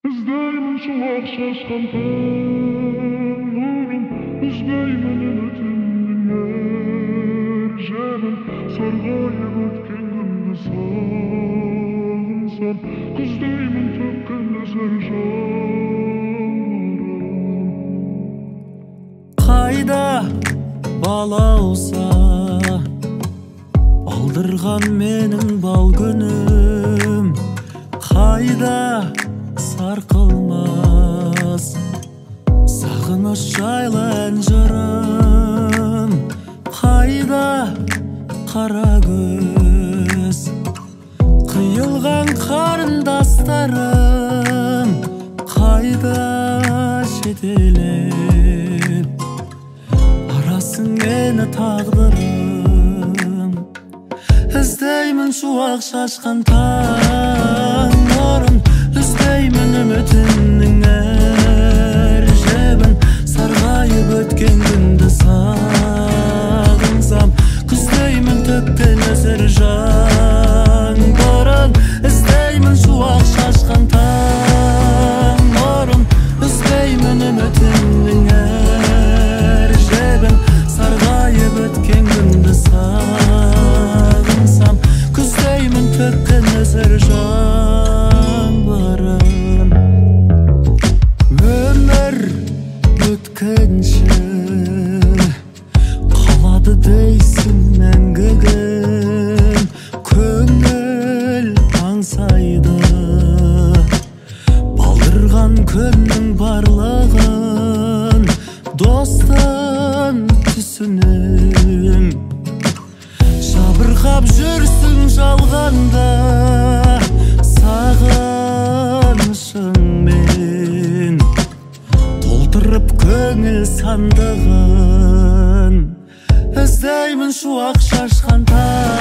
Izdeymin şuak şaşkan tağlarım, üzbeymin ümitimnin erjemin, sargayıp ötken günde sağınsam, kızdeymin tökken eser janlarım. Kayda bala olsa, aldırgan menin bal günüm, kayda sarkılmaz sağыныш жайлы әнжырым, қайда қара көз қиылған қарындастарым, қайда жетелеп арасың мені тағдырым. Іздеймін шуақ шашқан таң нұрын, үзбеймін үмітімнің әр жебін, сарғайып өткен күнді сағынсам, күздеймін төккен өсір жаңбырын. Іздеймін шуақ шашқан таң нұрын, үзбеймін үмітімнің әр жебін, сарғайып өткен күнді сағынсам, күздеймін төккен өсір жаңбырын. Өмір өткенше қалады дейсің мәңгігім, көңіл аңсайды балдырған күннің барлығын, достың түсінем жабырқап жүрсің жалғанда, сағынышыңмен толтырып көңіл сандығын. Іздеймін шуақ шашқан